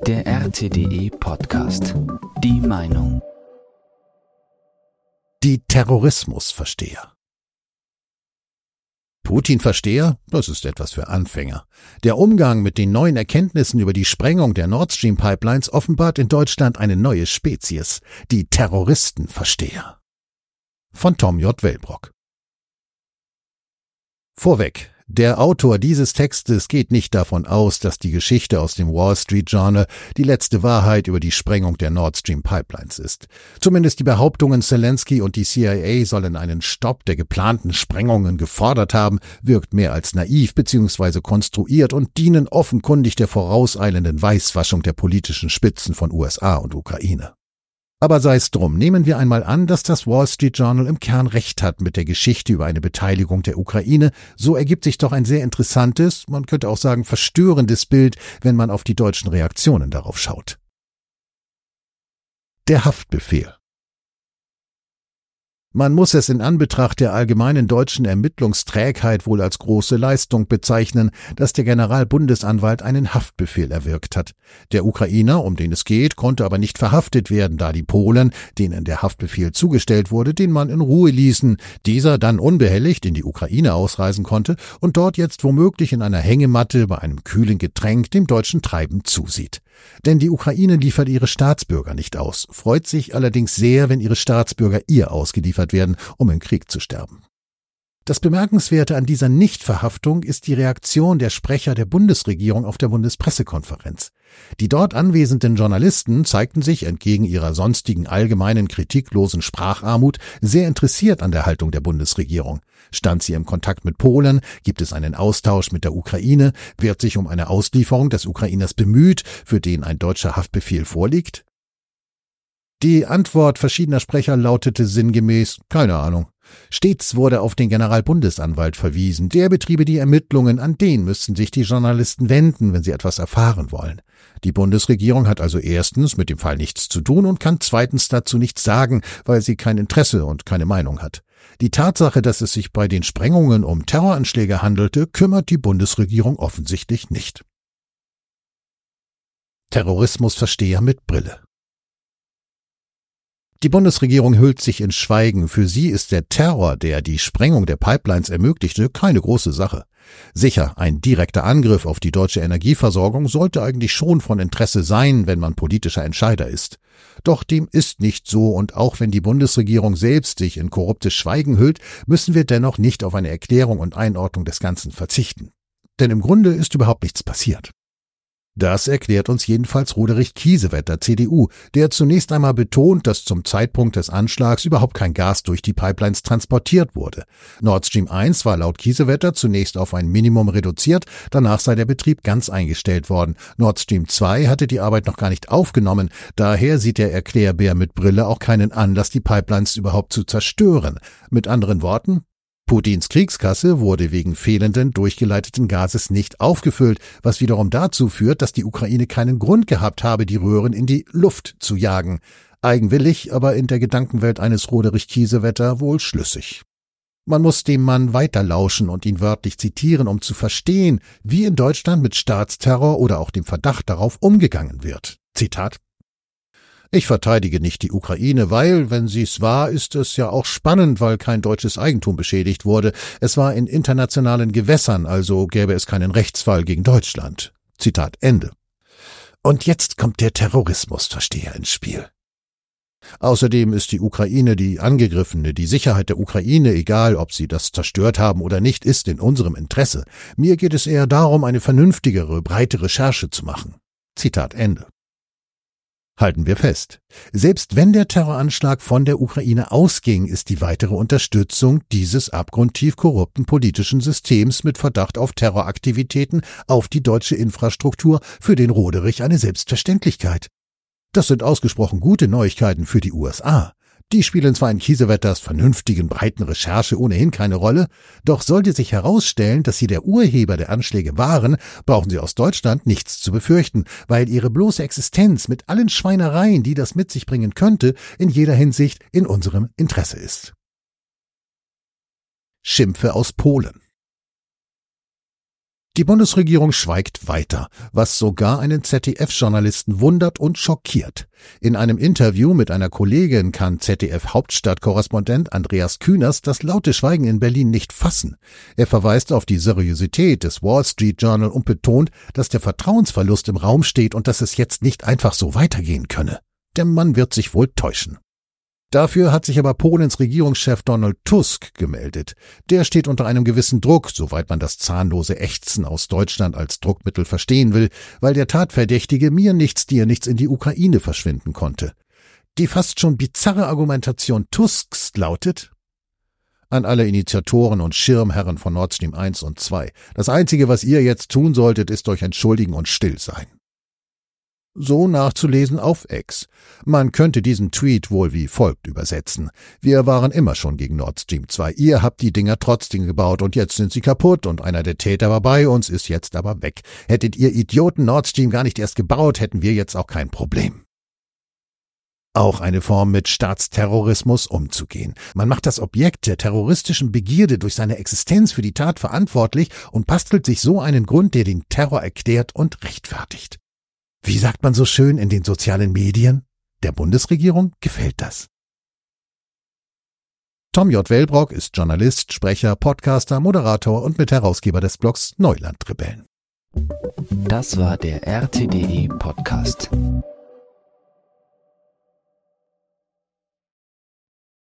Der RTDE Podcast. Die Meinung. Die Terrorismusversteher. Putin-Versteher? Das ist etwas für Anfänger. Der Umgang mit den neuen Erkenntnissen über die Sprengung der Nord Stream Pipelines offenbart in Deutschland eine neue Spezies, die Terroristenversteher. Von Tom J. Wellbrock. Vorweg. Der Autor dieses Textes geht nicht davon aus, dass die Geschichte aus dem Wall Street Journal die letzte Wahrheit über die Sprengung der Nord Stream Pipelines ist. Zumindest die Behauptungen, Zelensky und die CIA sollen einen Stopp der geplanten Sprengungen gefordert haben, wirkt mehr als naiv bzw. konstruiert und dienen offenkundig der vorauseilenden Weißwaschung der politischen Spitzen von USA und Ukraine. Aber sei es drum, nehmen wir einmal an, dass das Wall Street Journal im Kern recht hat mit der Geschichte über eine Beteiligung der Ukraine. So ergibt sich doch ein sehr interessantes, man könnte auch sagen verstörendes Bild, wenn man auf die deutschen Reaktionen darauf schaut. Der Haftbefehl. Man muss es in Anbetracht der allgemeinen deutschen Ermittlungsträgheit wohl als große Leistung bezeichnen, dass der Generalbundesanwalt einen Haftbefehl erwirkt hat. Der Ukrainer, um den es geht, konnte aber nicht verhaftet werden, da die Polen, denen der Haftbefehl zugestellt wurde, den Mann in Ruhe ließen, dieser dann unbehelligt in die Ukraine ausreisen konnte und dort jetzt womöglich in einer Hängematte bei einem kühlen Getränk dem deutschen Treiben zusieht. Denn die Ukraine liefert ihre Staatsbürger nicht aus, freut sich allerdings sehr, wenn ihre Staatsbürger ihr ausgeliefert werden, um im Krieg zu sterben. Das Bemerkenswerte an dieser Nichtverhaftung ist die Reaktion der Sprecher der Bundesregierung auf der Bundespressekonferenz. Die dort anwesenden Journalisten zeigten sich entgegen ihrer sonstigen allgemeinen kritiklosen Spracharmut sehr interessiert an der Haltung der Bundesregierung. Stand sie im Kontakt mit Polen? Gibt es einen Austausch mit der Ukraine? Wird sich um eine Auslieferung des Ukrainers bemüht, für den ein deutscher Haftbefehl vorliegt? Die Antwort verschiedener Sprecher lautete sinngemäß: keine Ahnung. Stets wurde auf den Generalbundesanwalt verwiesen. Der betriebe die Ermittlungen, an den müssten sich die Journalisten wenden, wenn sie etwas erfahren wollen. Die Bundesregierung hat also erstens mit dem Fall nichts zu tun und kann zweitens dazu nichts sagen, weil sie kein Interesse und keine Meinung hat. Die Tatsache, dass es sich bei den Sprengungen um Terroranschläge handelte, kümmert die Bundesregierung offensichtlich nicht. Terrorismusversteher mit Brille. Die Bundesregierung hüllt sich in Schweigen. Für sie ist der Terror, der die Sprengung der Pipelines ermöglichte, keine große Sache. Sicher, ein direkter Angriff auf die deutsche Energieversorgung sollte eigentlich schon von Interesse sein, wenn man politischer Entscheider ist. Doch dem ist nicht so, und auch wenn die Bundesregierung selbst sich in korruptes Schweigen hüllt, müssen wir dennoch nicht auf eine Erklärung und Einordnung des Ganzen verzichten. Denn im Grunde ist überhaupt nichts passiert. Das erklärt uns jedenfalls Roderich Kiesewetter, CDU, der zunächst einmal betont, dass zum Zeitpunkt des Anschlags überhaupt kein Gas durch die Pipelines transportiert wurde. Nord Stream 1 war laut Kiesewetter zunächst auf ein Minimum reduziert, danach sei der Betrieb ganz eingestellt worden. Nord Stream 2 hatte die Arbeit noch gar nicht aufgenommen, daher sieht der Erklärbär mit Brille auch keinen Anlass, die Pipelines überhaupt zu zerstören. Mit anderen Worten: Putins Kriegskasse wurde wegen fehlenden durchgeleiteten Gases nicht aufgefüllt, was wiederum dazu führt, dass die Ukraine keinen Grund gehabt habe, die Röhren in die Luft zu jagen. Eigenwillig, aber in der Gedankenwelt eines Roderich Kiesewetter wohl schlüssig. Man muss dem Mann weiterlauschen und ihn wörtlich zitieren, um zu verstehen, wie in Deutschland mit Staatsterror oder auch dem Verdacht darauf umgegangen wird. Zitat: Ich verteidige nicht die Ukraine, weil, wenn sie's war, ist es ja auch spannend, weil kein deutsches Eigentum beschädigt wurde. Es war in internationalen Gewässern, also gäbe es keinen Rechtsfall gegen Deutschland. Zitat Ende. Und jetzt kommt der Terrorismusversteher ins Spiel. Außerdem ist die Ukraine die Angegriffene. Die Sicherheit der Ukraine, egal ob sie das zerstört haben oder nicht, ist in unserem Interesse. Mir geht es eher darum, eine vernünftigere, breite Recherche zu machen. Zitat Ende. Halten wir fest. Selbst wenn der Terroranschlag von der Ukraine ausging, ist die weitere Unterstützung dieses abgrundtief korrupten politischen Systems mit Verdacht auf Terroraktivitäten auf die deutsche Infrastruktur für den Roderich eine Selbstverständlichkeit. Das sind ausgesprochen gute Neuigkeiten für die USA. Die spielen zwar in Kiesewetters vernünftigen, breiten Recherche ohnehin keine Rolle, doch sollte sich herausstellen, dass sie der Urheber der Anschläge waren, brauchen sie aus Deutschland nichts zu befürchten, weil ihre bloße Existenz mit allen Schweinereien, die das mit sich bringen könnte, in jeder Hinsicht in unserem Interesse ist. Schimpfe aus Polen. Die Bundesregierung schweigt weiter, was sogar einen ZDF-Journalisten wundert und schockiert. In einem Interview mit einer Kollegin kann ZDF-Hauptstadtkorrespondent Andreas Kühners das laute Schweigen in Berlin nicht fassen. Er verweist auf die Seriosität des Wall Street Journal und betont, dass der Vertrauensverlust im Raum steht und dass es jetzt nicht einfach so weitergehen könne. Der Mann wird sich wohl täuschen. Dafür hat sich aber Polens Regierungschef Donald Tusk gemeldet. Der steht unter einem gewissen Druck, soweit man das zahnlose Ächzen aus Deutschland als Druckmittel verstehen will, weil der Tatverdächtige mir nichts, dir nichts in die Ukraine verschwinden konnte. Die fast schon bizarre Argumentation Tusks lautet: An alle Initiatoren und Schirmherren von Nord Stream 1 und 2. Das Einzige, was ihr jetzt tun solltet, ist euch entschuldigen und still sein. So nachzulesen auf X. Man könnte diesen Tweet wohl wie folgt übersetzen: Wir waren immer schon gegen Nord Stream 2. Ihr habt die Dinger trotzdem gebaut und jetzt sind sie kaputt und einer der Täter war bei uns, ist jetzt aber weg. Hättet ihr Idioten Nord Stream gar nicht erst gebaut, hätten wir jetzt auch kein Problem. Auch eine Form, mit Staatsterrorismus umzugehen. Man macht das Objekt der terroristischen Begierde durch seine Existenz für die Tat verantwortlich und bastelt sich so einen Grund, der den Terror erklärt und rechtfertigt. Wie sagt man so schön in den sozialen Medien? Der Bundesregierung gefällt das. Tom J. Wellbrock ist Journalist, Sprecher, Podcaster, Moderator und Mitherausgeber des Blogs Neulandrebellen. Das war der RTDE Podcast.